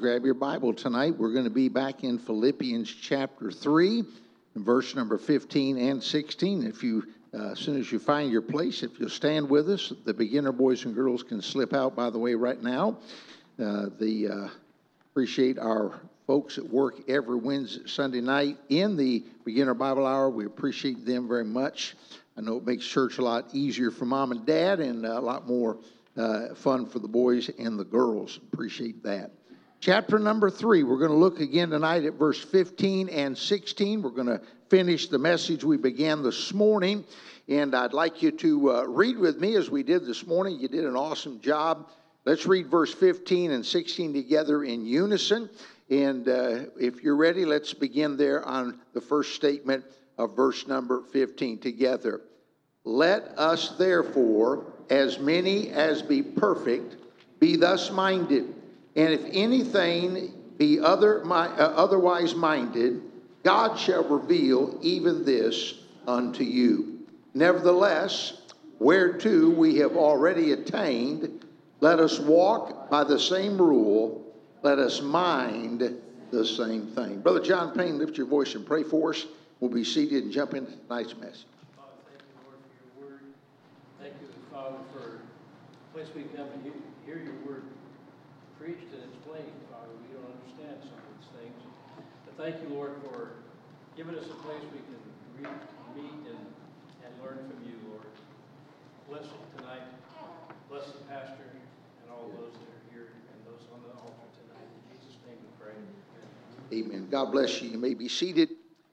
grab your Bible tonight. We're going to be back in Philippians chapter 3, verse number 15 and 16. If you, as soon as you find your place, if you'll stand with us, the beginner boys and girls can slip out, by the way, right now. Appreciate our folks at work every Wednesday, Sunday night in the Beginner Bible Hour. We appreciate them very much. I know it makes church a lot easier for mom and dad and a lot more fun for the boys and the girls. Appreciate that. Chapter number 3, we're going to look again tonight at verse 15 and 16. We're going to finish the message we began this morning, and I'd like you to read with me as we did this morning. You did an awesome job. Let's read verse 15 and 16 together in unison, and if you're ready, let's begin there on the first statement of verse number 15 together. Let us therefore, as many as be perfect, be thus minded. And if anything be otherwise minded, God shall reveal even this unto you. Nevertheless, whereto we have already attained, let us walk by the same rule, let us mind the same thing. Brother John Payne, lift your voice and pray for us. We'll be seated and jump into tonight's message. Father, thank you, Lord, for your word. Thank you, Father, for the place we come and hear your word preached and explained, Father. We don't understand some of these things. But thank you, Lord, for giving us a place we can meet and learn from you, Lord. Bless it tonight. Bless the pastor and all those that are here and those on the altar tonight. In Jesus' name we pray. Amen. God bless you. You may be seated.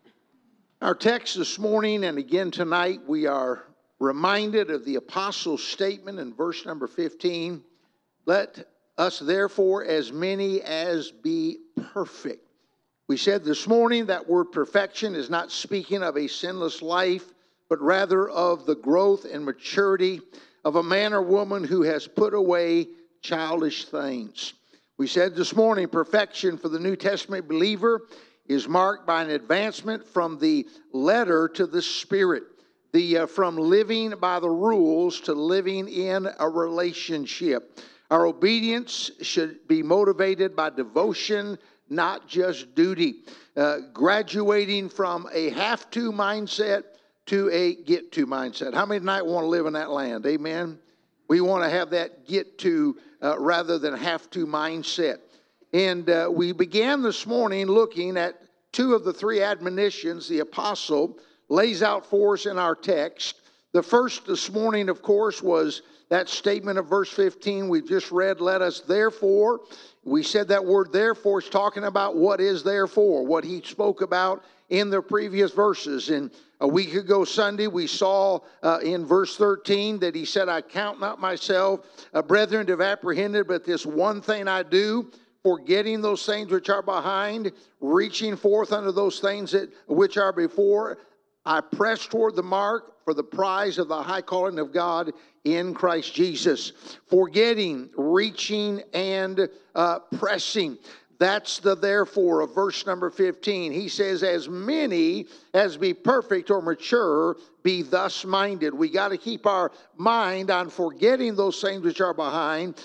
Our text this morning and again tonight, we are reminded of the apostles' statement in verse number 15. Let us therefore, as many as be perfect. We said this morning that word perfection is not speaking of a sinless life, but rather of the growth and maturity of a man or woman who has put away childish things. We said this morning perfection for the New Testament believer is marked by an advancement from the letter to the spirit, from living by the rules to living in a relationship. Our obedience should be motivated by devotion, not just duty. Graduating from a have-to mindset to a get-to mindset. How many tonight want to live in that land? Amen? We want to have that get-to rather than have-to mindset. And we began this morning looking at two of the three admonitions the apostle lays out for us in our text. The first this morning, of course, was that statement of verse 15 we just read, let us therefore. We said that word therefore is talking about what is therefore, what he spoke about in the previous verses. And a week ago Sunday, we saw in verse 13 that he said, I count not myself, brethren, to have apprehended, but this one thing I do, forgetting those things which are behind, reaching forth unto those things which are before, I press toward the mark for the prize of the high calling of God in Christ Jesus. Forgetting, reaching, and pressing. That's the therefore of verse number 15. He says, as many as be perfect or mature, be thus minded. We got to keep our mind on forgetting those things which are behind,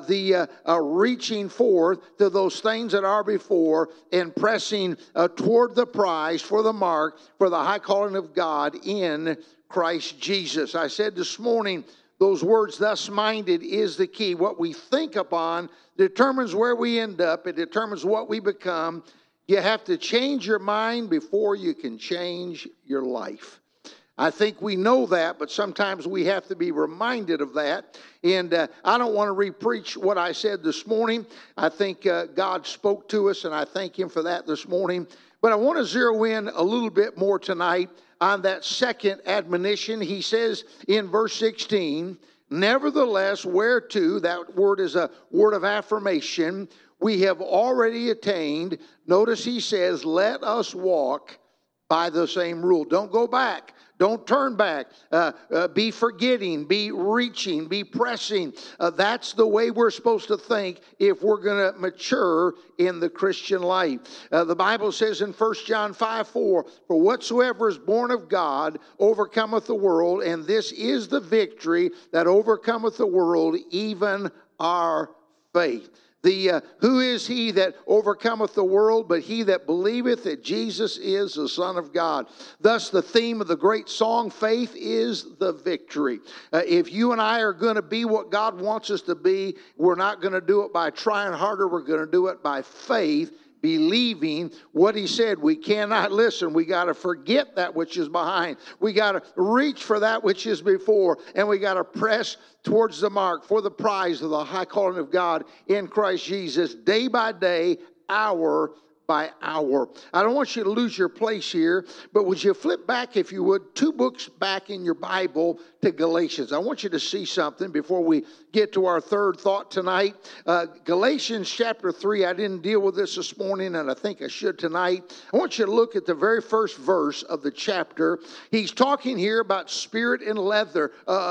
reaching forth to those things that are before, and pressing toward the prize for the mark for the high calling of God in Christ Jesus. I said this morning, those words, thus minded, is the key. What we think upon determines where we end up. It determines what we become. You have to change your mind before you can change your life. I think we know that, but sometimes we have to be reminded of that. And I don't want to re-preach what I said this morning. I think God spoke to us, and I thank him for that this morning. But I want to zero in a little bit more tonight on that second admonition. He says in verse 16, nevertheless, whereto, that word is a word of affirmation, we have already attained. Notice he says, let us walk by the same rule. Don't go back. Don't turn back. Be forgetting, be reaching, be pressing. That's the way we're supposed to think if we're going to mature in the Christian life. The Bible says in 1 John 5:4, for whatsoever is born of God overcometh the world, and this is the victory that overcometh the world, even our faith. Who is he that overcometh the world but he that believeth that Jesus is the Son of God? Thus the theme of the great song, faith is the victory. If you and I are going to be what God wants us to be, we're not going to do it by trying harder. We're going to do it by faith, believing what he said. We cannot listen. We got to forget that which is behind. We got to reach for that which is before. And we got to press towards the mark for the prize of the high calling of God in Christ Jesus, day by day, hour by hour. I don't want you to lose your place here, but would you flip back, if you would, 2 books back in your Bible to Galatians. I want you to see something before we get to our third thought tonight. Galatians chapter 3, I didn't deal with this morning, and I think I should tonight. I want you to look at the very first verse of the chapter. He's talking here about spirit and letter,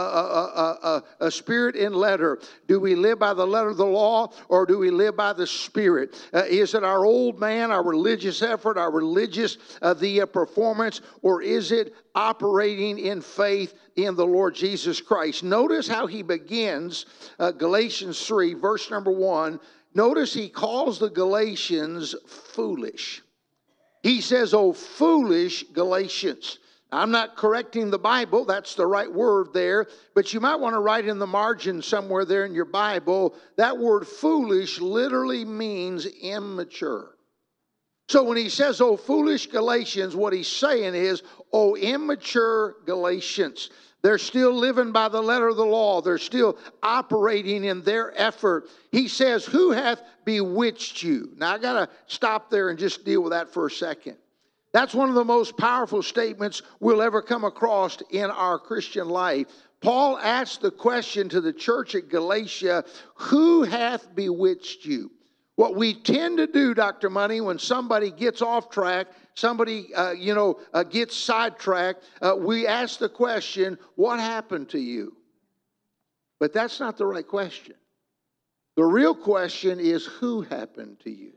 a spirit and letter. Do we live by the letter of the law, or do we live by the Spirit? Is it our old man, our religious effort, our religious performance, or is it operating in faith in the Lord Jesus Christ? Notice how he begins Galatians 3, verse number 1. Notice he calls the Galatians foolish. He says, "Oh, foolish Galatians." I'm not correcting the Bible. That's the right word there. But you might want to write in the margin somewhere there in your Bible, that word foolish literally means immature. So when he says, "Oh, foolish Galatians," what he's saying is, "Oh, immature Galatians." They're still living by the letter of the law. They're still operating in their effort. He says, "Who hath bewitched you?" Now, I got to stop there and just deal with that for a second. That's one of the most powerful statements we'll ever come across in our Christian life. Paul asked the question to the church at Galatia, "Who hath bewitched you?" What we tend to do, Dr. Money, when somebody gets off track, somebody, gets sidetracked, we ask the question, "What happened to you?" But that's not the right question. The real question is, who happened to you?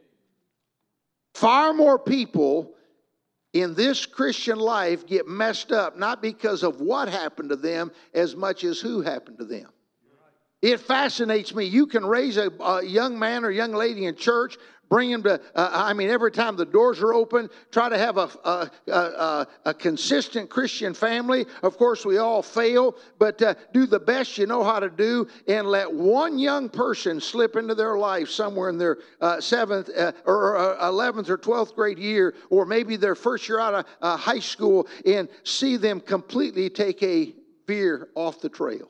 Far more people in this Christian life get messed up, not because of what happened to them as much as who happened to them. It fascinates me. You can raise a young man or young lady in church, bring him to, every time the doors are open, try to have a consistent Christian family. Of course, we all fail, but do the best you know how to do, and let one young person slip into their life somewhere in their 7th or 11th or 12th grade year, or maybe their first year out of high school, and see them completely take a veer off the trail.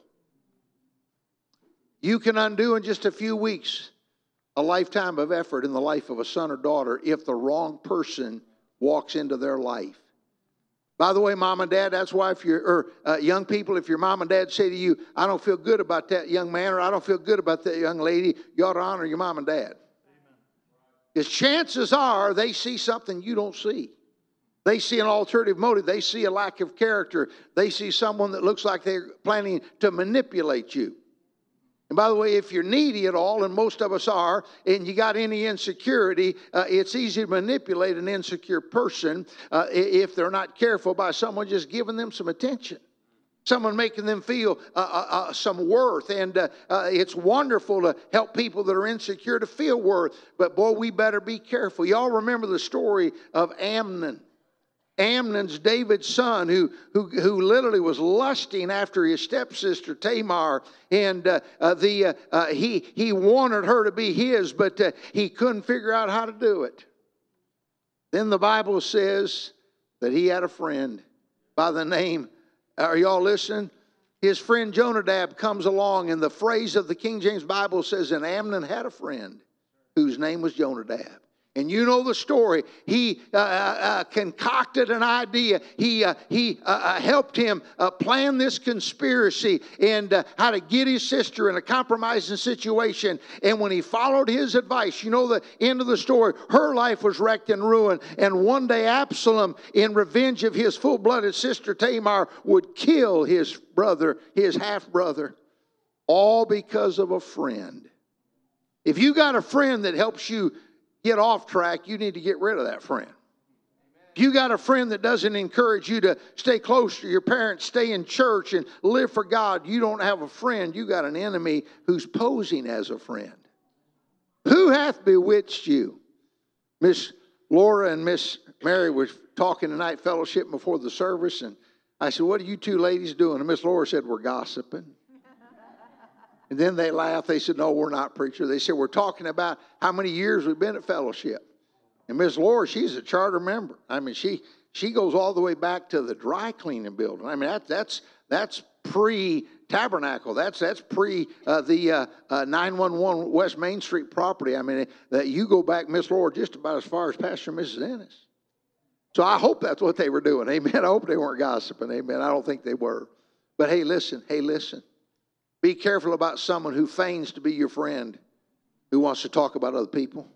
You can undo in just a few weeks a lifetime of effort in the life of a son or daughter if the wrong person walks into their life. By the way, mom and dad, that's why if you're, young people, if your mom and dad say to you, "I don't feel good about that young man," or "I don't feel good about that young lady," you ought to honor your mom and dad. Because chances are they see something you don't see. They see an alternative motive. They see a lack of character. They see someone that looks like they're planning to manipulate you. And by the way, if you're needy at all, and most of us are, and you got any insecurity, it's easy to manipulate an insecure person if they're not careful, by someone just giving them some attention. Someone making them feel some worth. And it's wonderful to help people that are insecure to feel worth. But boy, we better be careful. Y'all remember the story of Amnon. Amnon's David's son, who literally was lusting after his stepsister Tamar, and he wanted her to be his, but he couldn't figure out how to do it. Then the Bible says that he had a friend by the name, are y'all listening? His friend Jonadab comes along, and the phrase of the King James Bible says, "And Amnon had a friend whose name was Jonadab." And you know the story. He concocted an idea. He helped him plan this conspiracy and how to get his sister in a compromising situation. And when he followed his advice, you know the end of the story. Her life was wrecked and ruined. And one day Absalom, in revenge of his full-blooded sister Tamar, would kill his brother, his half-brother, all because of a friend. If you got a friend that helps you get off track, you need to get rid of that friend. If you got a friend that doesn't encourage you to stay close to your parents, stay in church, and live for God, you don't have a friend. You got an enemy who's posing as a friend. hath bewitched you? Miss Laura and Miss Mary were talking tonight, fellowship before the service, and I said, what are you two ladies doing? And Miss Laura said, we're gossiping. And then they laughed. They said, no, we're not, preacher. They said, we're talking about how many years we've been at fellowship. And Miss Laura, she's a charter member. I mean, she goes all the way back to the dry cleaning building. I mean, that's pre-tabernacle. That's pre the 911 West Main Street property. I mean, that you go back, Miss Laura, just about as far as Pastor and Mrs. Ennis. So I hope that's what they were doing. Amen. I hope they weren't gossiping. Amen. I don't think they were. But hey, listen. Be careful about someone who feigns to be your friend, who wants to talk about other people.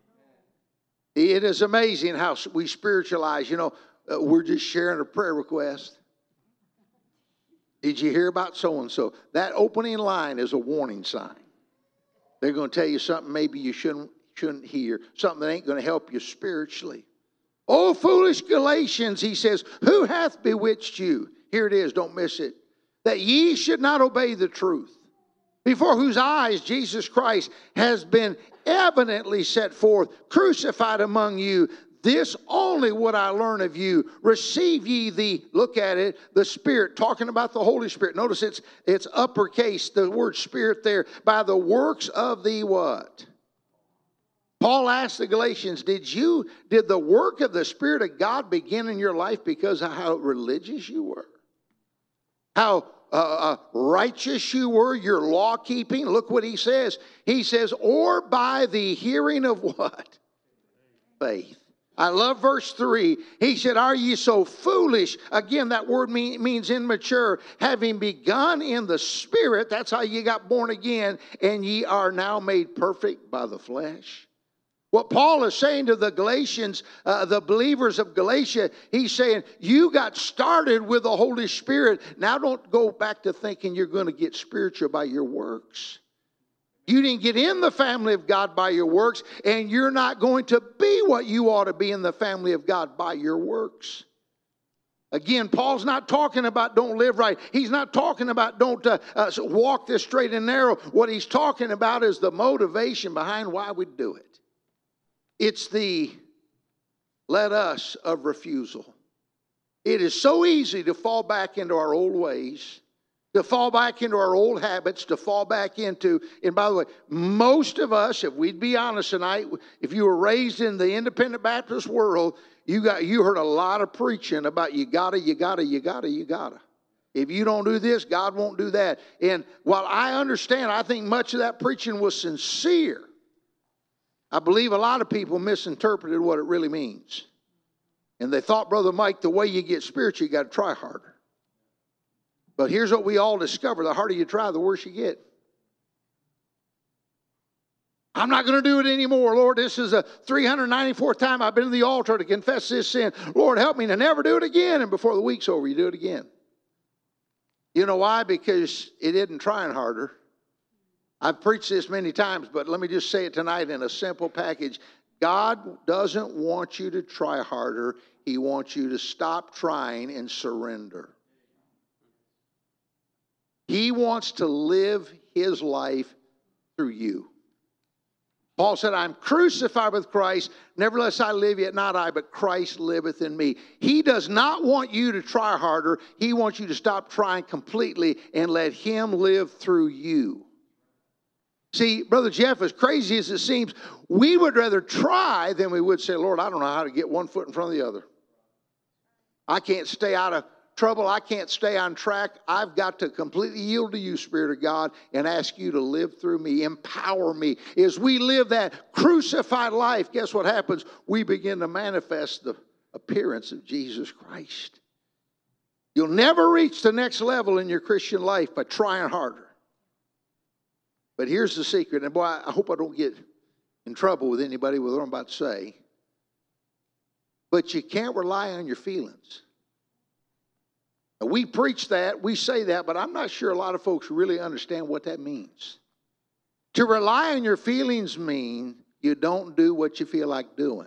It is amazing how we spiritualize. You know, we're just sharing a prayer request. Did you hear about so-and-so? That opening line is a warning sign. They're going to tell you something maybe you shouldn't hear, something that ain't going to help you spiritually. Oh, foolish Galatians, he says, who hath bewitched you? Here it is, don't miss it. That ye should not obey the truth, before whose eyes Jesus Christ has been evidently set forth, crucified among you. This only would I learn of you. Receive ye the, look at it, the Spirit, talking about the Holy Spirit. Notice it's uppercase, the word Spirit there, by the works of the what? Paul asked the Galatians, did the work of the Spirit of God begin in your life because of how religious you were? How righteous you were, your law keeping? Look what he says. He says, or by the hearing of what? Faith. I love verse 3. He said, are ye so foolish? Again, that word means immature. Having begun in the Spirit, that's how you got born again, and ye are now made perfect by the flesh. What Paul is saying to the Galatians, the believers of Galatia, he's saying, you got started with the Holy Spirit. Now don't go back to thinking you're going to get spiritual by your works. You didn't get in the family of God by your works, and you're not going to be what you ought to be in the family of God by your works. Again, Paul's not talking about don't live right. He's not talking about don't walk this straight and narrow. What he's talking about is the motivation behind why we do it. It's the let us of refusal. It is so easy to fall back into our old ways, to fall back into our old habits, to fall back into, and by the way, most of us, if we'd be honest tonight, if you were raised in the independent Baptist world, you heard a lot of preaching about you gotta. If you don't do this, God won't do that. And while I understand, I think much of that preaching was sincere, I believe a lot of people misinterpreted what it really means. And they thought, Brother Mike, the way you get spiritual, you got to try harder. But here's what we all discover. The harder you try, the worse you get. I'm not going to do it anymore. Lord, this is the 394th time I've been to the altar to confess this sin. Lord, help me to never do it again. And before the week's over, you do it again. You know why? Because it isn't trying harder. I've preached this many times, but let me just say it tonight in a simple package. God doesn't want you to try harder. He wants you to stop trying and surrender. He wants to live his life through you. Paul said, I'm crucified with Christ. Nevertheless I live, yet not I, but Christ liveth in me. He does not want you to try harder. He wants you to stop trying completely and let him live through you. See, Brother Jeff, as crazy as it seems, we would rather try than we would say, Lord, I don't know how to get one foot in front of the other. I can't stay out of trouble. I can't stay on track. I've got to completely yield to you, Spirit of God, and ask you to live through me, empower me. As we live that crucified life, guess what happens? We begin to manifest the appearance of Jesus Christ. You'll never reach the next level in your Christian life by trying harder. But here's the secret, and boy, I hope I don't get in trouble with anybody with what I'm about to say. But you can't rely on your feelings. Now, we preach that, we say that, but I'm not sure a lot of folks really understand what that means. To rely on your feelings mean you don't do what you feel like doing.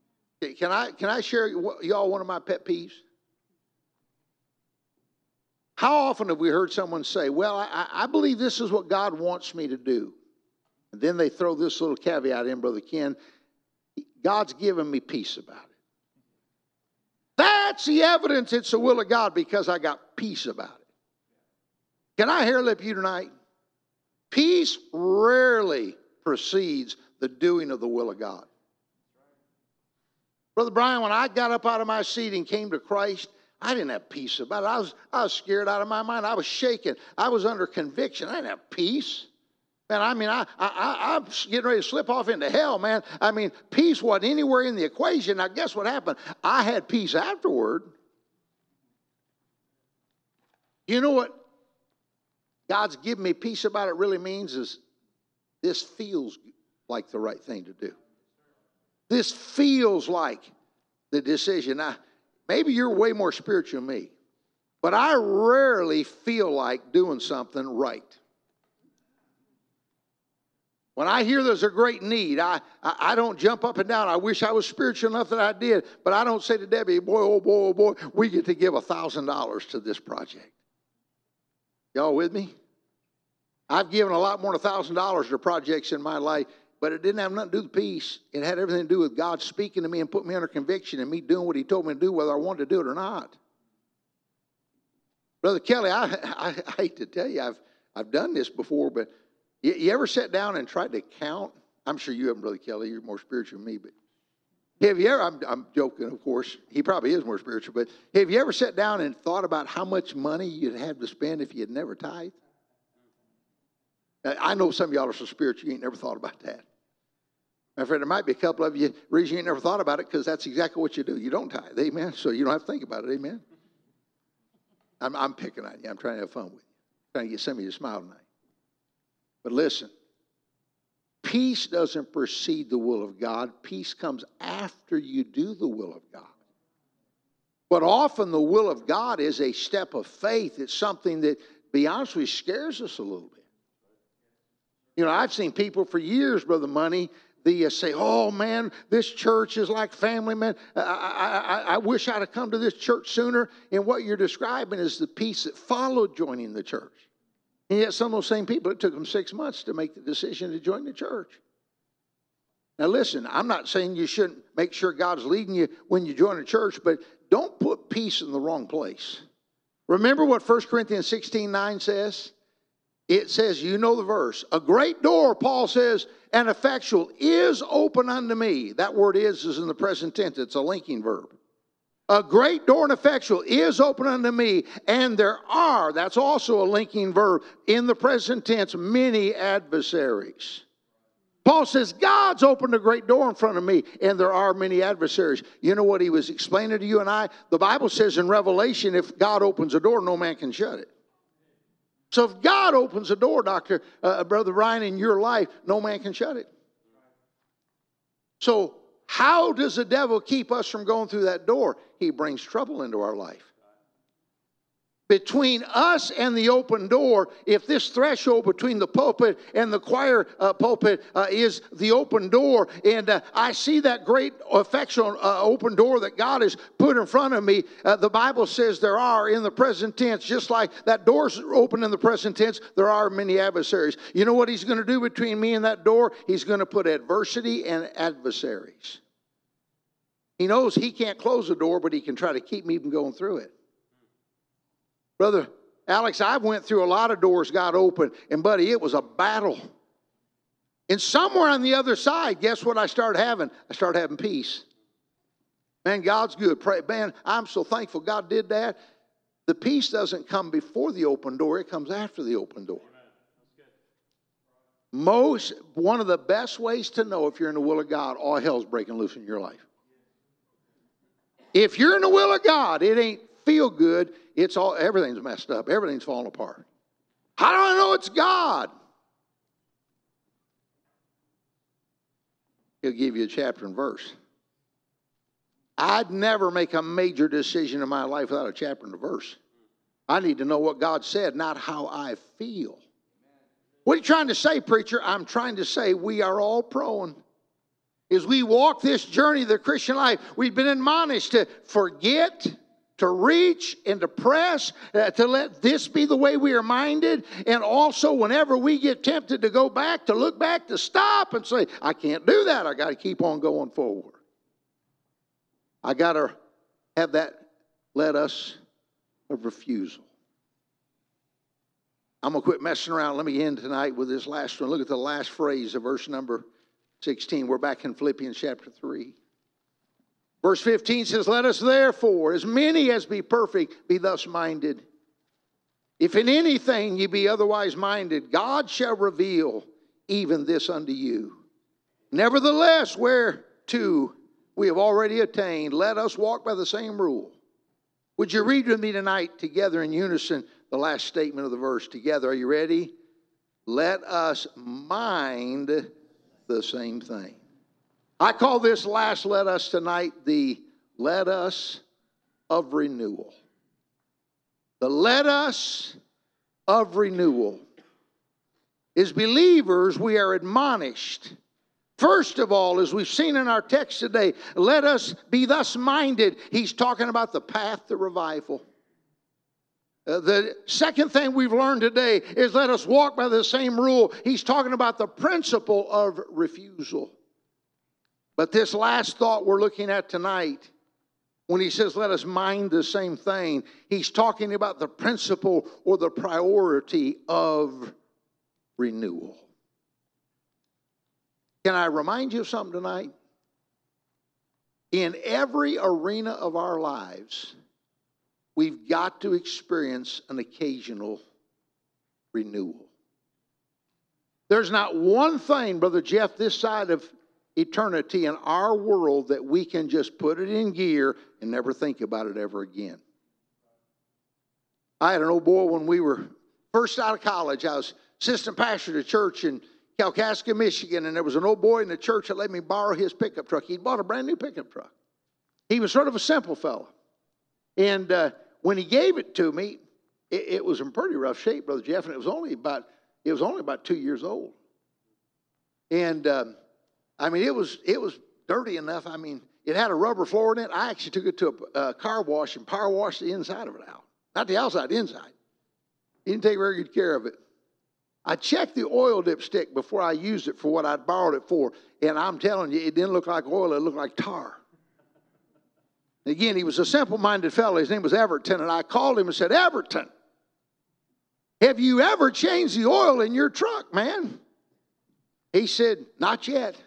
Can I share y'all one of my pet peeves? How often have we heard someone say, well, I believe this is what God wants me to do. And then they throw this little caveat in, Brother Ken, God's given me peace about it. That's the evidence it's the will of God because I got peace about it. Can I hairlip you tonight? Peace rarely precedes the doing of the will of God. Brother Brian, when I got up out of my seat and came to Christ, I didn't have peace about it. I was scared out of my mind. I was shaking. I was under conviction. I didn't have peace. Man, I mean, I'm getting ready to slip off into hell, man. I mean, peace wasn't anywhere in the equation. Now, guess what happened? I had peace afterward. You know what God's given me peace about it really means is this feels like the right thing to do. This feels like the decision. Now, maybe you're way more spiritual than me, but I rarely feel like doing something right. When I hear there's a great need, I don't jump up and down. I wish I was spiritual enough that I did, but I don't say to Debbie, boy, oh boy, oh boy, we get to give $1,000 to this project. Y'all with me? I've given a lot more than $1,000 to projects in my life, but it didn't have nothing to do with peace. It had everything to do with God speaking to me and putting me under conviction and me doing what he told me to do, whether I wanted to do it or not. Brother Kelly, I hate to tell you, I've done this before, but you ever sat down and tried to count? I'm sure you haven't, Brother Kelly. You're more spiritual than me, but have you ever, I'm joking, of course. He probably is more spiritual, but have you ever sat down and thought about how much money you'd have to spend if you had never tithed? I know some of y'all are so spiritual, you ain't never thought about that. My friend, there might be a couple of you, reason you ain't never thought about it, because that's exactly what you do. You don't tithe, amen? So you don't have to think about it, amen? I'm picking on you. I'm trying to have fun with you. Trying to get some of you to smile tonight. But listen, peace doesn't precede the will of God. Peace comes after you do the will of God. But often the will of God is a step of faith. It's something that, to be honest with you, scares us a little bit. You know, I've seen people for years, Brother Money, they say, oh man, this church is like family, man. I wish I'd have come to this church sooner. And what you're describing is the peace that followed joining the church. And yet some of those same people, it took them 6 months to make the decision to join the church. Now listen, I'm not saying you shouldn't make sure God's leading you when you join a church, but don't put peace in the wrong place. Remember what 1 Corinthians 16:9 says? It says, you know the verse, a great door, Paul says, and effectual is open unto me. That word is in the present tense. It's a linking verb. A great door and effectual is open unto me, and there are, that's also a linking verb, in the present tense, many adversaries. Paul says, God's opened a great door in front of me, and there are many adversaries. You know what he was explaining to you and I? The Bible says in Revelation, if God opens a door, no man can shut it. So if God opens a door, Brother Ryan, in your life, no man can shut it. So how does the devil keep us from going through that door? He brings trouble into our life. Between us and the open door, if this threshold between the pulpit and the choir pulpit is the open door, and I see that great effectual open door that God has put in front of me, the Bible says there are in the present tense, just like that door's open in the present tense, there are many adversaries. You know what he's going to do between me and that door? He's going to put adversity and adversaries. He knows he can't close the door, but he can try to keep me from going through it. Brother Alex, I've went through a lot of doors got open, and buddy, it was a battle. And somewhere on the other side, guess what I started having? I started having peace. Man, God's good. Pray, man, I'm so thankful God did that. The peace doesn't come before the open door, it comes after the open door. One of the best ways to know if you're in the will of God, all hell's breaking loose in your life. If you're in the will of God, it ain't feel good. Everything's messed up. Everything's falling apart. How do I know it's God? He'll give you a chapter and verse. I'd never make a major decision in my life without a chapter and a verse. I need to know what God said, not how I feel. What are you trying to say, preacher? I'm trying to say we are all prone. As we walk this journey of the Christian life, we've been admonished to forget, to reach and to press, to let this be the way we are minded. And also, whenever we get tempted to go back, to look back, to stop and say, I can't do that. I got to keep on going forward. I got to have that let us of refusal. I'm going to quit messing around. Let me end tonight with this last one. Look at the last phrase of verse number 16. We're back in Philippians chapter 3. Verse 15 says, let us therefore, as many as be perfect, be thus minded. If in anything ye be otherwise minded, God shall reveal even this unto you. Nevertheless, whereto we have already attained, let us walk by the same rule. Would you read with me tonight together in unison the last statement of the verse together? Are you ready? Let us mind the same thing. I call this last let us tonight the let us of renewal. The let us of renewal. As believers, we are admonished. First of all, as we've seen in our text today, let us be thus minded. He's talking about the path to revival. The second thing we've learned today is let us walk by the same rule. He's talking about the principle of refusal. But this last thought we're looking at tonight, when he says let us mind the same thing, he's talking about the principle or the priority of renewal. Can I remind you of something tonight? In every arena of our lives, we've got to experience an occasional renewal. There's not one thing, Brother Jeff, this side of eternity in our world that we can just put it in gear and never think about it ever again. I had an old boy when we were first out of college. I was assistant pastor at a church in Kalkaska, Michigan, and there was an old boy in the church that let me borrow his pickup truck. He'd bought a brand new pickup truck. He was sort of a simple fellow. And when he gave it to me, it was in pretty rough shape, Brother Jeff, and it was only about 2 years old. And I mean, it was dirty enough. I mean, it had a rubber floor in it. I actually took it to a car wash and power washed the inside of it out. Not the outside, the inside. He didn't take very good care of it. I checked the oil dipstick before I used it for what I'd borrowed it for. And I'm telling you, it didn't look like oil. It looked like tar. Again, he was a simple-minded fellow. His name was Everton. And I called him and said, Everton, have you ever changed the oil in your truck, man? He said, not yet.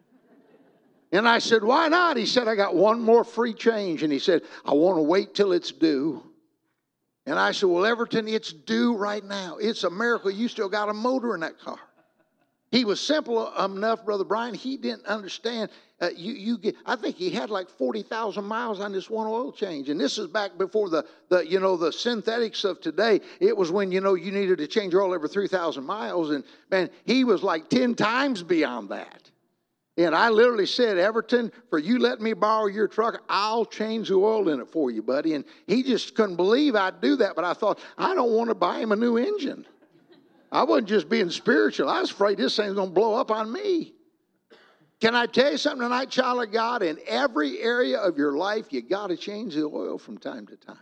And I said, why not? He said, I got one more free change. And he said, I want to wait till it's due. And I said, well, Everton, it's due right now. It's a miracle you still got a motor in that car. He was simple enough, Brother Brian. He didn't understand. I think he had like 40,000 miles on this one oil change. And this is back before the synthetics of today. It was when, you needed to change oil every 3,000 miles. And, man, he was like 10 times beyond that. And I literally said, Everton, for you letting me borrow your truck, I'll change the oil in it for you, buddy. And he just couldn't believe I'd do that. But I thought, I don't want to buy him a new engine. I wasn't just being spiritual. I was afraid this thing's going to blow up on me. Can I tell you something tonight, child of God? In every area of your life, you got to change the oil from time to time.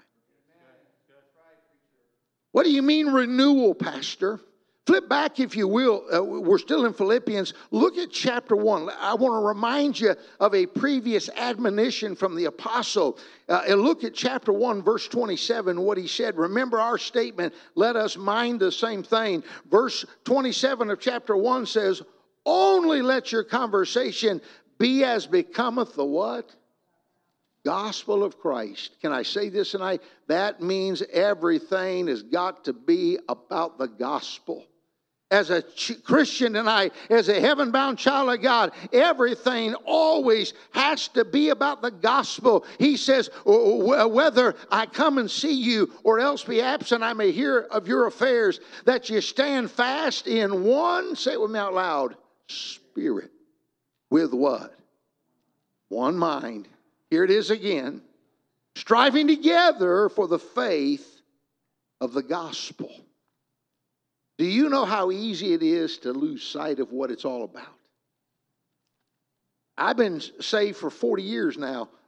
What do you mean renewal, Pastor? Flip back, if you will. We're still in Philippians. Look at chapter 1. I want to remind you of a previous admonition from the apostle. And look at chapter 1, verse 27, what he said. Remember our statement, let us mind the same thing. Verse 27 of chapter 1 says, only let your conversation be as becometh the what? Gospel of Christ. Can I say this tonight? That means everything has got to be about the gospel. As a Christian tonight, as a heaven-bound child of God, everything always has to be about the gospel. He says, whether I come and see you or else be absent, I may hear of your affairs, that you stand fast in one, say it with me out loud, spirit. With what? One mind. Here it is again. Striving together for the faith of the gospel. Do you know how easy it is to lose sight of what it's all about? I've been saved for 40 years now.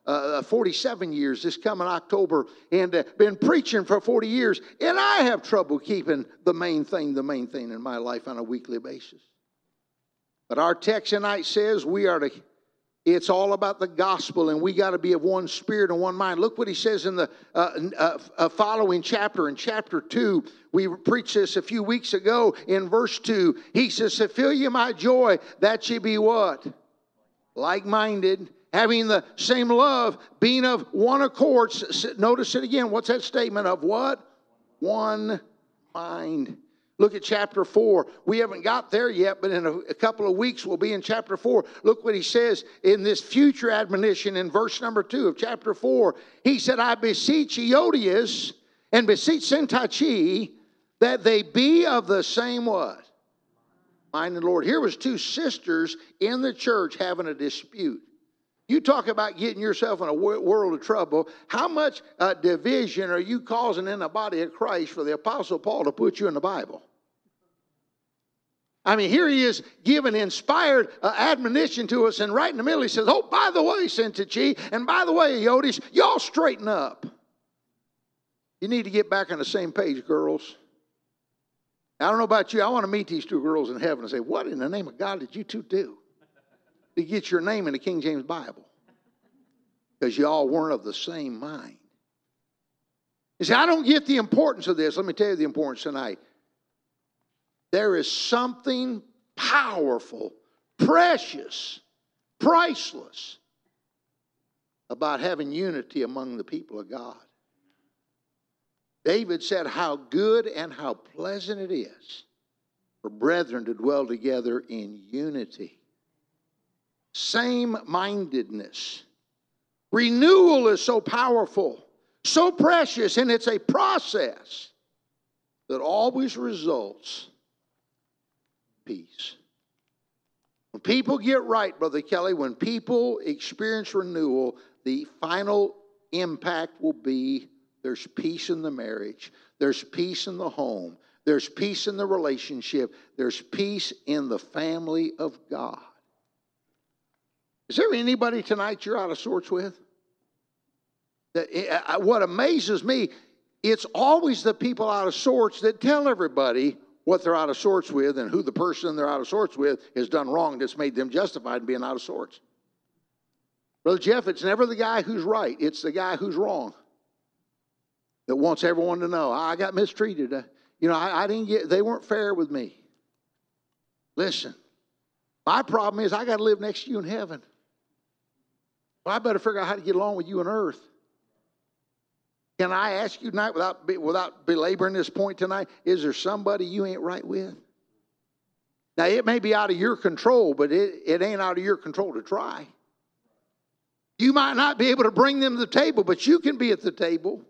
47 years this coming October, and been preaching for 40 years, and I have trouble keeping the main thing in my life on a weekly basis. But our text tonight says it's all about the gospel, and we got to be of one spirit and one mind. Look what he says in the following chapter. In chapter 2, we preached this a few weeks ago. In verse 2, he says, "Fulfill ye my joy, that ye be" what? Like-minded, having the same love, being of one accord. Notice it again. What's that statement of what? One mind. Look at chapter 4. We haven't got there yet, but in a couple of weeks we'll be in chapter 4. Look what he says in this future admonition in verse number 2 of chapter 4. He said, "I beseech Euodias and beseech Syntyche that they be of the same" what? Mind in the Lord. Here was two sisters in the church having a dispute. You talk about getting yourself in a world of trouble. How much division are you causing in the body of Christ for the Apostle Paul to put you in the Bible? I mean, here he is giving inspired admonition to us, and right in the middle he says, "Oh, by the way, Syntyche, and by the way, Euodias, y'all straighten up. You need to get back on the same page, girls." I don't know about you. I want to meet these two girls in heaven and say, "What in the name of God did you two do to get your name in the King James Bible?" Because you all weren't of the same mind. You say, "I don't get the importance of this." Let me tell you the importance tonight. There is something powerful, precious, priceless about having unity among the people of God. David said, "How good and how pleasant it is for brethren to dwell together in unity." Same-mindedness. Renewal is so powerful, so precious, and it's a process that always results in peace. When people get right, Brother Kelly, when people experience renewal, the final impact will be there's peace in the marriage, there's peace in the home, there's peace in the relationship, there's peace in the family of God. Is there anybody tonight you're out of sorts with? What amazes me, it's always the people out of sorts that tell everybody what they're out of sorts with and who the person they're out of sorts with has done wrong that's made them justified in being out of sorts. Brother Jeff, it's never the guy who's right. It's the guy who's wrong that wants everyone to know, "I got mistreated. I didn't get, they weren't fair with me." Listen, my problem is I got to live next to you in heaven. Well, I better figure out how to get along with you on earth. Can I ask you tonight, without belaboring this point tonight, is there somebody you ain't right with? Now, it may be out of your control, but it ain't out of your control to try. You might not be able to bring them to the table, but you can be at the table.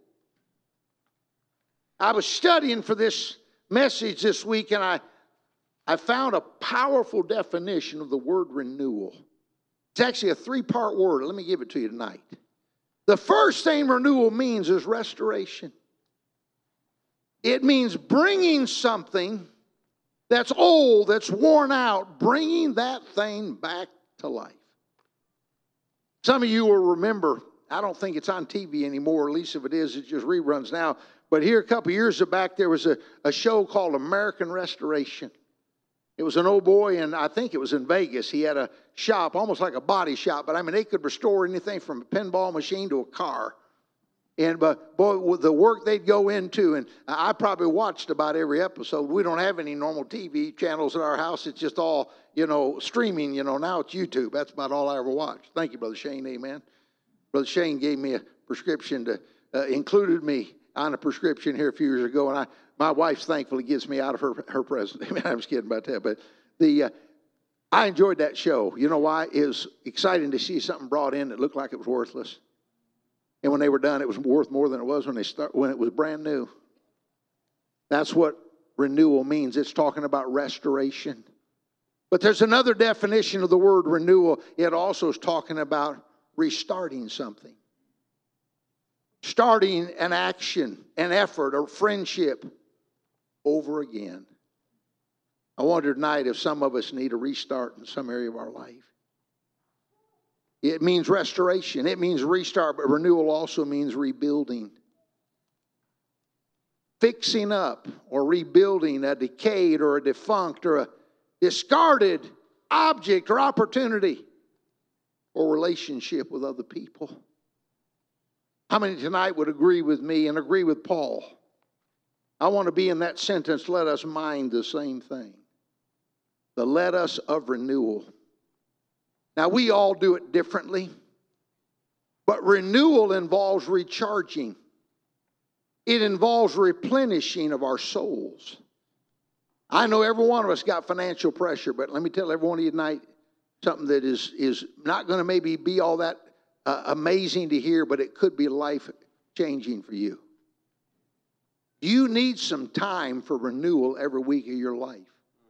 I was studying for this message this week, and I found a powerful definition of the word renewal. It's actually a 3-part word. Let me give it to you tonight. The first thing renewal means is restoration. It means bringing something that's old, that's worn out, bringing that thing back to life. Some of you will remember, I don't think it's on TV anymore, at least if it is, it just reruns now. But here a couple years back, there was a show called American Restoration. It was an old boy, and I think it was in Vegas. He had a shop, almost like a body shop, but I mean, they could restore anything from a pinball machine to a car. But boy, with the work they'd go into, and I probably watched about every episode. We don't have any normal TV channels at our house. It's just all, streaming, now it's YouTube. That's about all I ever watched. Thank you, Brother Shane, amen. Brother Shane gave me a prescription included me on a prescription here a few years ago, and my wife thankfully gets me out of her present. I mean, I'm just kidding about that, but I enjoyed that show. You know why? It was exciting to see something brought in that looked like it was worthless, and when they were done, it was worth more than it was when it was brand new. That's what renewal means. It's talking about restoration. But there's another definition of the word renewal. It also is talking about restarting something. Starting an action, an effort, or friendship over again. I wonder tonight if some of us need a restart in some area of our life. It means restoration. It means restart, but renewal also means rebuilding. Fixing up or rebuilding a decayed or a defunct or a discarded object or opportunity or relationship with other people. How many tonight would agree with me and agree with Paul? I want to be in that sentence, let us mind the same thing. The let us of renewal. Now, we all do it differently, but renewal involves recharging. It involves replenishing of our souls. I know every one of us got financial pressure, but let me tell every one of you tonight something that is not going to maybe be all that amazing to hear, but it could be life-changing for you. You need some time for renewal every week of your life.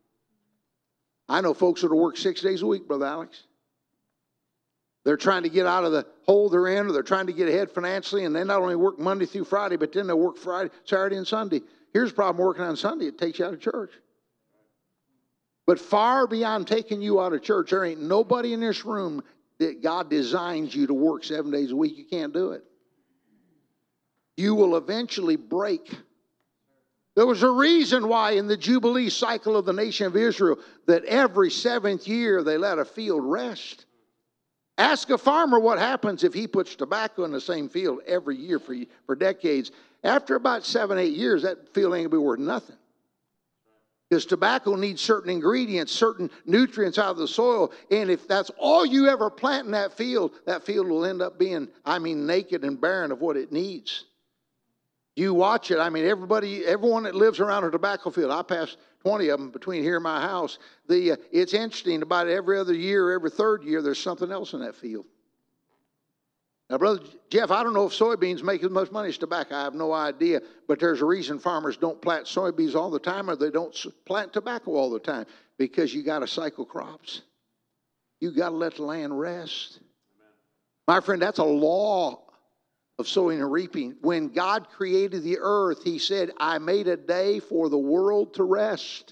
I know folks that will work 6 days a week, Brother Alex. They're trying to get out of the hole they're in, or they're trying to get ahead financially, and they not only work Monday through Friday, but then they'll work Friday, Saturday, and Sunday. Here's the problem working on Sunday. It takes you out of church. But far beyond taking you out of church, there ain't nobody in this room that God designs you to work 7 days a week. You can't do it. You will eventually break. There was a reason why in the Jubilee cycle of the nation of Israel that every 7th year they let a field rest. Ask a farmer what happens if he puts tobacco in the same field every year for decades. After about 7, 8 years, that field ain't going to be worth nothing. Because tobacco needs certain ingredients, certain nutrients out of the soil. And if that's all you ever plant in that field will end up being, naked and barren of what it needs. You watch it. Everyone that lives around a tobacco field, I pass 20 of them between here and my house. It's interesting, about every other year, every third year, there's something else in that field. Now, Brother Jeff, I don't know if soybeans make as much money as tobacco. I have no idea. But there's a reason farmers don't plant soybeans all the time, or they don't plant tobacco all the time, because you got to cycle crops. You got to let the land rest. Amen. My friend, that's a law of sowing and reaping. When God created the earth, he said, I made a day for the world to rest.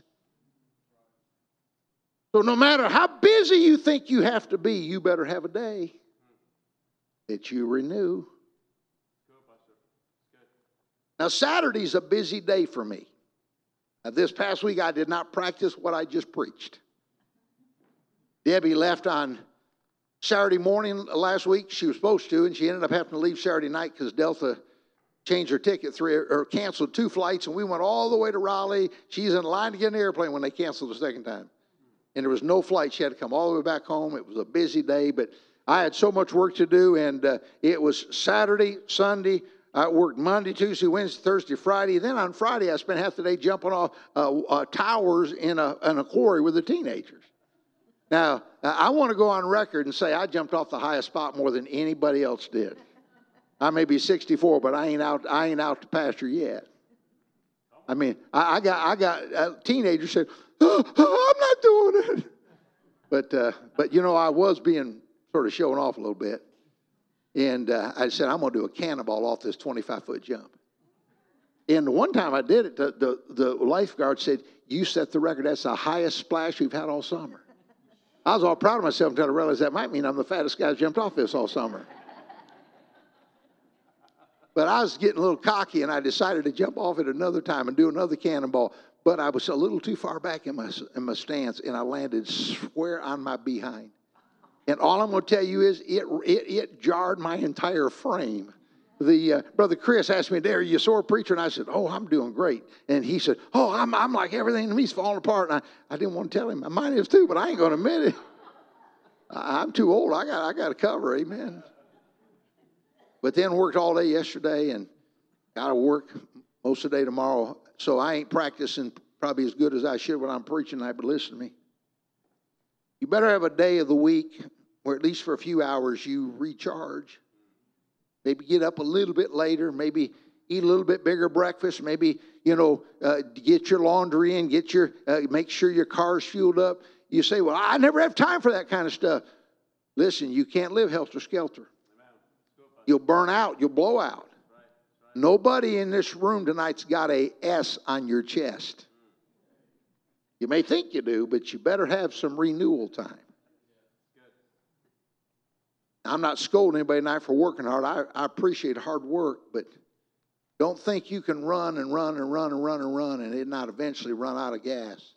So no matter how busy you think you have to be, you better have a day that you renew. Now, Saturday's a busy day for me. Now, this past week, I did not practice what I just preached. Debbie left on Saturday morning last week. She was supposed to, and she ended up having to leave Saturday night because Delta changed her ticket or canceled 2 flights, and we went all the way to Raleigh. She's in line to get an airplane when they canceled the second time. And there was no flight. She had to come all the way back home. It was a busy day, but I had so much work to do, and it was Saturday, Sunday. I worked Monday, Tuesday, Wednesday, Thursday, Friday. Then on Friday, I spent half the day jumping off towers in a quarry with the teenagers. Now, I want to go on record and say I jumped off the highest spot more than anybody else did. I may be 64, but I ain't out to pasture yet. I got teenagers said, oh, I'm not doing it. But I was being sort of showing off a little bit. And I said, I'm going to do a cannonball off this 25-foot jump. And the one time I did it, the lifeguard said, you set the record. That's the highest splash we've had all summer. I was all proud of myself until I realized that might mean I'm the fattest guy that jumped off this all summer. But I was getting a little cocky, and I decided to jump off it another time and do another cannonball. But I was a little too far back in my stance, and I landed square on my behind. And all I'm going to tell you is it jarred my entire frame. Brother Chris asked me, "Are you a sore preacher?" And I said, "Oh, I'm doing great." And he said, "Oh, I'm like everything to me's falling apart." And I didn't want to tell him. Mine is too, but I ain't going to admit it. I'm too old. I got to cover. Amen. But then worked all day yesterday and got to work most of the day tomorrow. So I ain't practicing probably as good as I should when I'm preaching tonight. But listen to me. You better have a day of the week where at least for a few hours you recharge. Maybe get up a little bit later, maybe eat a little bit bigger breakfast, maybe, get your laundry in, make sure your car's fueled up. You say, well, I never have time for that kind of stuff. Listen, you can't live helter-skelter. You'll burn out, you'll blow out. Nobody in this room tonight's got a S on your chest. You may think you do, but you better have some renewal time. I'm not scolding anybody tonight for working hard. I appreciate hard work, but don't think you can run and run and run and run and run and it not eventually run out of gas.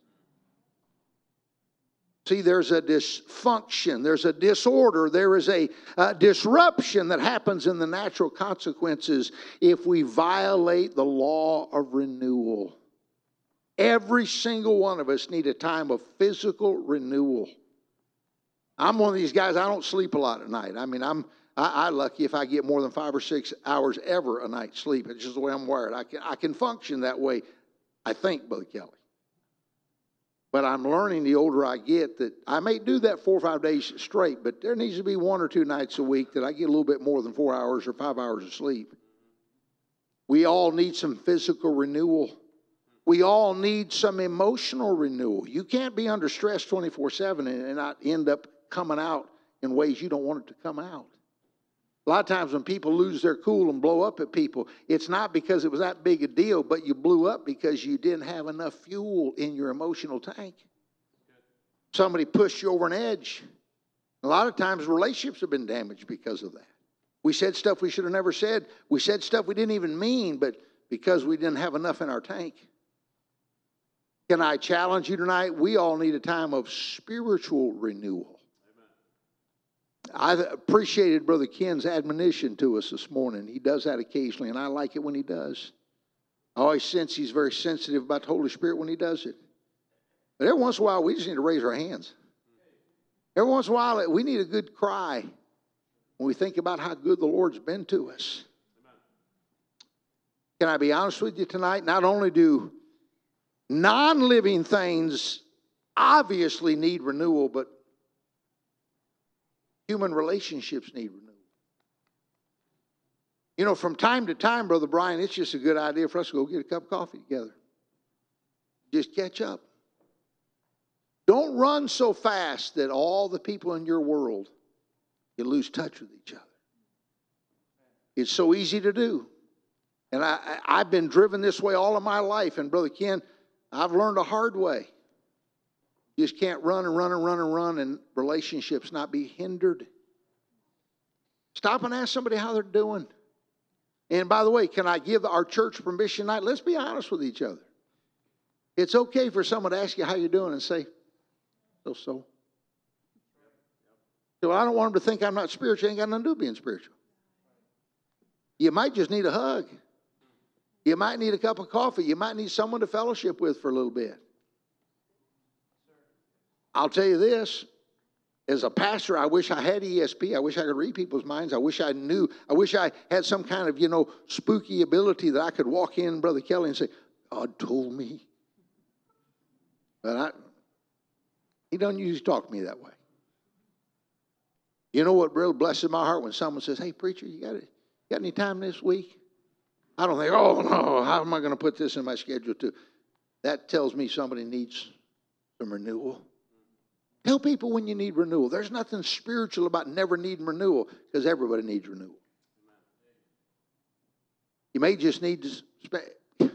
See, there's a dysfunction, there's a disorder, there is a disruption that happens in the natural consequences if we violate the law of renewal. Every single one of us need a time of physical renewal. I'm one of these guys, I don't sleep a lot at night. I mean, I'm lucky if I get more than 5 or 6 hours ever a night sleep. It's just the way I'm wired. I can function that way, I think, Brother Kelly. But I'm learning the older I get that I may do that 4 or 5 days straight, but there needs to be 1 or 2 nights a week that I get a little bit more than 4 hours or 5 hours of sleep. We all need some physical renewal. We all need some emotional renewal. You can't be under stress 24/7 and not end up coming out in ways you don't want it to come out. A lot of times when people lose their cool and blow up at people, it's not because it was that big a deal, but you blew up because you didn't have enough fuel in your emotional tank. Somebody pushed you over an edge. A lot of times relationships have been damaged because of that. We said stuff we should have never said. We said stuff we didn't even mean, but because we didn't have enough in our tank. Can I challenge you tonight? We all need a time of spiritual renewal. I appreciated Brother Ken's admonition to us this morning. He does that occasionally, and I like it when he does. I always sense he's very sensitive about the Holy Spirit when he does it. But every once in a while, we just need to raise our hands. Every once in a while, we need a good cry when we think about how good the Lord's been to us. Can I be honest with you tonight? Not only do non-living things obviously need renewal, but human relationships need renewal. You know, from time to time, Brother Brian, it's just a good idea for us to go get a cup of coffee together. Just catch up. Don't run so fast that all the people in your world, you lose touch with each other. It's so easy to do. And I've been driven this way all of my life. And Brother Ken, I've learned a hard way. You just can't run and run and run and run and relationships not be hindered. Stop and ask somebody how they're doing. And by the way, can I give our church permission tonight? Let's be honest with each other. It's okay for someone to ask you how you're doing and say, so. So I don't want them to think I'm not spiritual. Ain't got nothing to do with being spiritual. You might just need a hug. You might need a cup of coffee. You might need someone to fellowship with for a little bit. I'll tell you this, as a pastor, I wish I had ESP. I wish I could read people's minds. I wish I knew. I wish I had some kind of, spooky ability that I could walk in, Brother Kelly, and say, God told me. But he doesn't usually talk to me that way. You know what really blesses my heart when someone says, hey, preacher, you got any time this week? I don't think, oh, no, how am I going to put this in my schedule too? That tells me somebody needs some renewal. Tell people when you need renewal. There's nothing spiritual about never needing renewal because everybody needs renewal. You may just need to,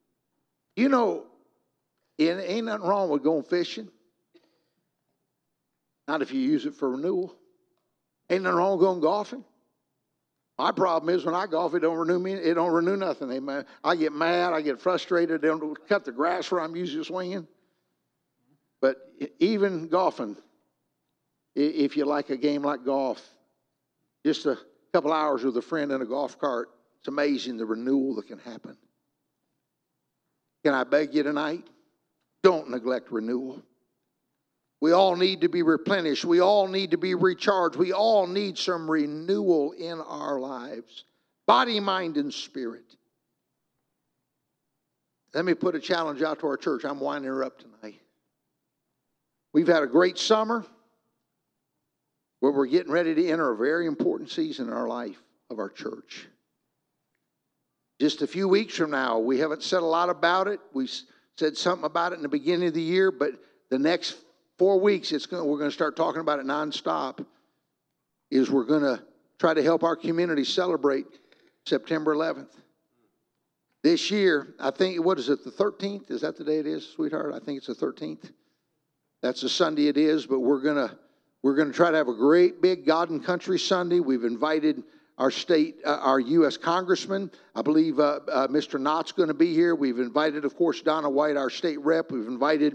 ain't nothing wrong with going fishing. Not if you use it for renewal. Ain't nothing wrong with going golfing. My problem is when I golf, it don't renew me. It don't renew nothing. Amen. I get mad. I get frustrated. They don't cut the grass where I'm usually swinging. But even golfing, if you like a game like golf, just a couple hours with a friend in a golf cart, it's amazing the renewal that can happen. Can I beg you tonight? Don't neglect renewal. We all need to be replenished. We all need to be recharged. We all need some renewal in our lives. Body, mind, and spirit. Let me put a challenge out to our church. I'm winding her up tonight. We've had a great summer where we're getting ready to enter a very important season in our life of our church. Just a few weeks from now, we haven't said a lot about it. We said something about it in the beginning of the year, but the next 4 weeks, we're going to start talking about it nonstop, is we're going to try to help our community celebrate September 11th. This year, I think, what is it, the 13th? Is that the day it is, sweetheart? I think it's the 13th. That's the Sunday it is, but we're going We're going to try to have a great big God and Country Sunday. We've invited our U.S. Congressman. I believe Mr. Knott's going to be here. We've invited, of course, Donna White, our state rep. We've invited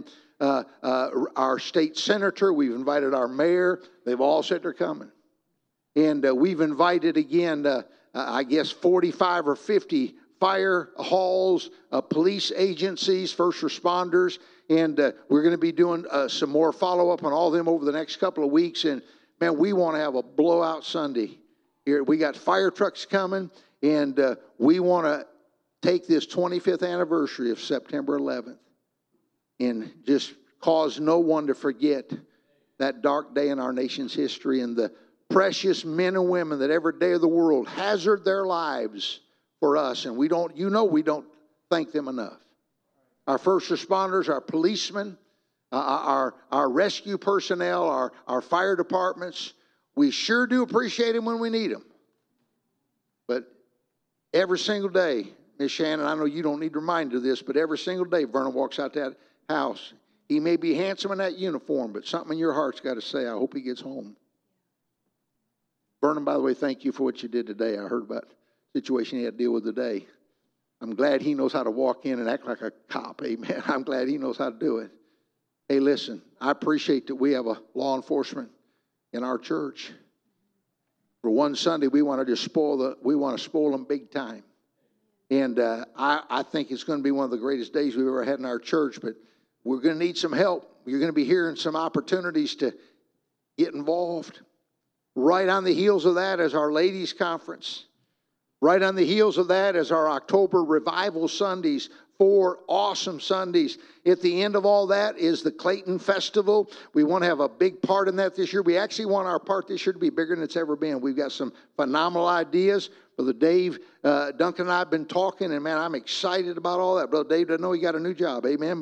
our state senator. We've invited our mayor. They've all said they're coming. And we've invited, again, I guess 45 or 50 fire halls, police agencies, first responders. And we're going to be doing some more follow-up on all of them over the next couple of weeks. And, man, we want to have a blowout Sunday. Here, we got fire trucks coming, and we want to take this 25th anniversary of September 11th and just cause no one to forget that dark day in our nation's history and the precious men and women that every day of the world hazard their lives for us, and we don't thank them enough. Our first responders, our policemen, our rescue personnel, our fire departments, we sure do appreciate them when we need them. But every single day, Miss Shannon, I know you don't need reminded of this, but every single day Vernon walks out that house. He may be handsome in that uniform, but something in your heart's got to say, I hope he gets home. Vernon, by the way, thank you for what you did today. I heard about the situation he had to deal with today. I'm glad he knows how to walk in and act like a cop. Amen. I'm glad he knows how to do it. Hey, listen, I appreciate that we have a law enforcement in our church. For one Sunday, we want to just spoil them big time. And I think it's going to be one of the greatest days we've ever had in our church, but we're going to need some help. You're going to be hearing some opportunities to get involved. Right on the heels of that is our ladies' conference. Right on the heels of that is our October Revival Sundays, 4 awesome Sundays. At the end of all that is the Clayton Festival. We want to have a big part in that this year. We actually want our part this year to be bigger than it's ever been. We've got some phenomenal ideas. Brother Dave Duncan and I have been talking, and man, I'm excited about all that. Brother Dave doesn't know he got a new job, amen.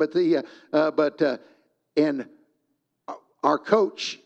And our coach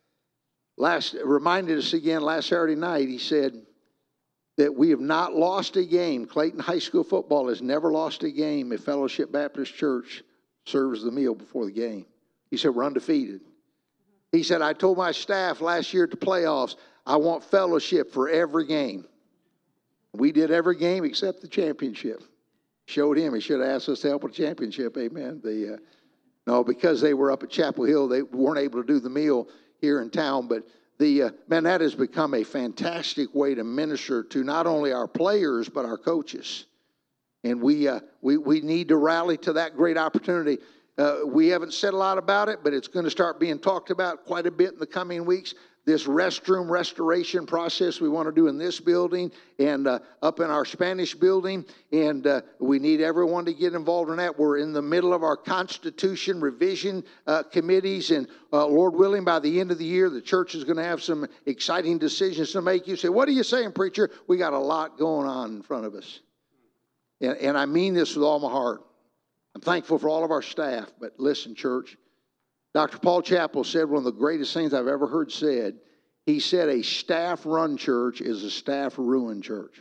reminded us again last Saturday night. He said that we have not lost a game. Clayton High School football has never lost a game if Fellowship Baptist Church serves the meal before the game. He said, we're undefeated. He said, I told my staff last year at the playoffs, I want fellowship for every game. We did every game except the championship. Showed him. He should have asked us to help with the championship. Amen. No, because they were up at Chapel Hill, they weren't able to do the meal here in town, but man, that has become a fantastic way to minister to not only our players, but our coaches. And we need to rally to that great opportunity. We haven't said a lot about it, but it's going to start being talked about quite a bit in the coming weeks. This restroom restoration process we want to do in this building and up in our Spanish building. And we need everyone to get involved in that. We're in the middle of our Constitution revision committees. And Lord willing, by the end of the year, the church is going to have some exciting decisions to make. You say, what are you saying, preacher? We got a lot going on in front of us. And I mean this with all my heart. I'm thankful for all of our staff. But listen, church. Dr. Paul Chappell said one of the greatest things I've ever heard said. He said a staff-run church is a staff-ruined church.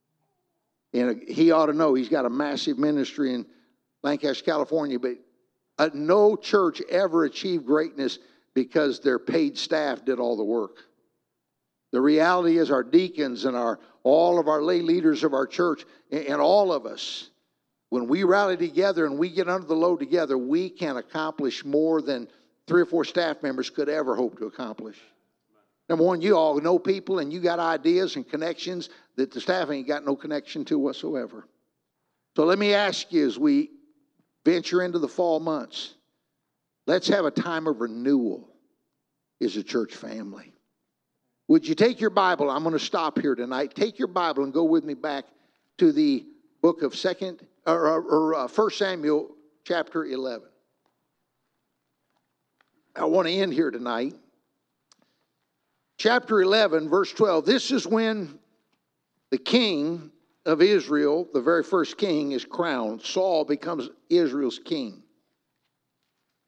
And he ought to know he's got a massive ministry in Lancaster, California, but no church ever achieved greatness because their paid staff did all the work. The reality is our deacons and all of our lay leaders of our church and all of us, when we rally together and we get under the load together, we can accomplish more than 3 or 4 staff members could ever hope to accomplish. Number one, you all know people and you got ideas and connections that the staff ain't got no connection to whatsoever. So let me ask you as we venture into the fall months, let's have a time of renewal as a church family. Would you take your Bible? I'm going to stop here tonight. Take your Bible and go with me back to the book of 1 Samuel chapter 11. I want to end here tonight. Chapter 11, verse 12. This is when the king of Israel, the very first king, is crowned. Saul becomes Israel's king.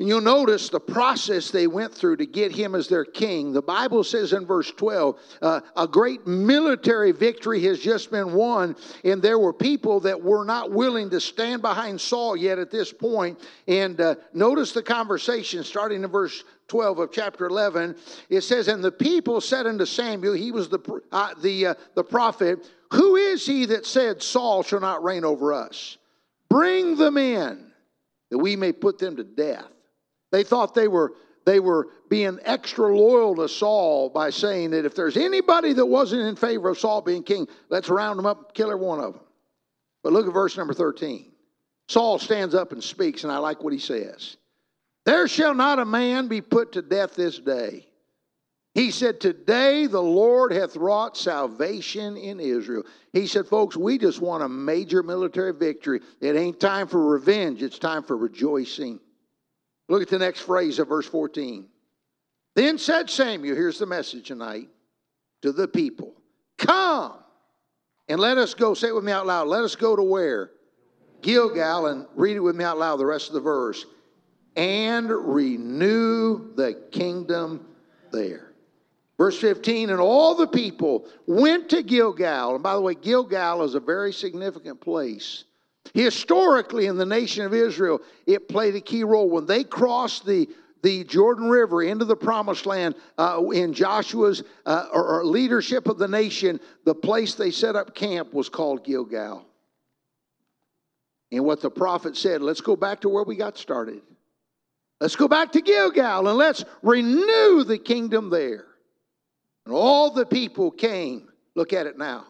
And you'll notice the process they went through to get him as their king. The Bible says in verse 12, a great military victory has just been won, and there were people that were not willing to stand behind Saul yet at this point. And notice the conversation starting in verse 12 of chapter 11. It says, and the people said unto Samuel, he was the prophet, who is he that said, Saul shall not reign over us? Bring them in, that we may put them to death. They thought they were being extra loyal to Saul by saying that if there's anybody that wasn't in favor of Saul being king, let's round them up and kill every one of them. But look at verse number 13. Saul stands up and speaks, and I like what he says. There shall not a man be put to death this day. He said, today the Lord hath wrought salvation in Israel. He said, folks, we just want a major military victory. It ain't time for revenge. It's time for rejoicing. Look at the next phrase of verse 14. Then said Samuel, here's the message tonight, to the people. Come and let us go. Say it with me out loud. Let us go to where? Gilgal. And read it with me out loud, the rest of the verse. And renew the kingdom there. Verse 15, and all the people went to Gilgal. And by the way, Gilgal is a very significant place. Historically, in the nation of Israel, it played a key role. When they crossed the Jordan River into the Promised Land in Joshua's or leadership of the nation, the place they set up camp was called Gilgal. And what the prophet said, let's go back to where we got started. Let's go back to Gilgal and let's renew the kingdom there. And all the people came. Look at it now.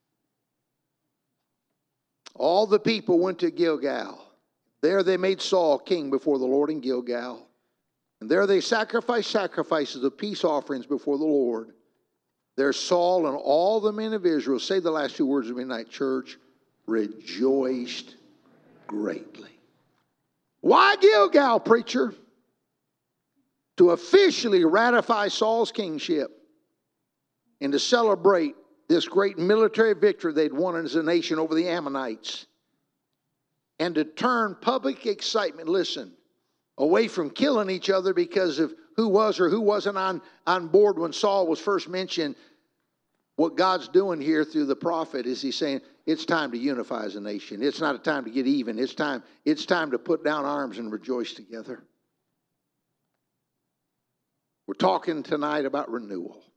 All the people went to Gilgal. There they made Saul king before the Lord in Gilgal. And there they sacrificed sacrifices of peace offerings before the Lord. There Saul and all the men of Israel, say the last two words of midnight church, rejoiced greatly. Why Gilgal, preacher? To officially ratify Saul's kingship and to celebrate this great military victory they'd won as a nation over the Ammonites, and to turn public excitement, listen, away from killing each other because of who was or who wasn't on board when Saul was first mentioned. What God's doing here through the prophet is he's saying it's time to unify as a nation. It's not a time to get even. It's time to put down arms and rejoice together. We're talking tonight about renewal.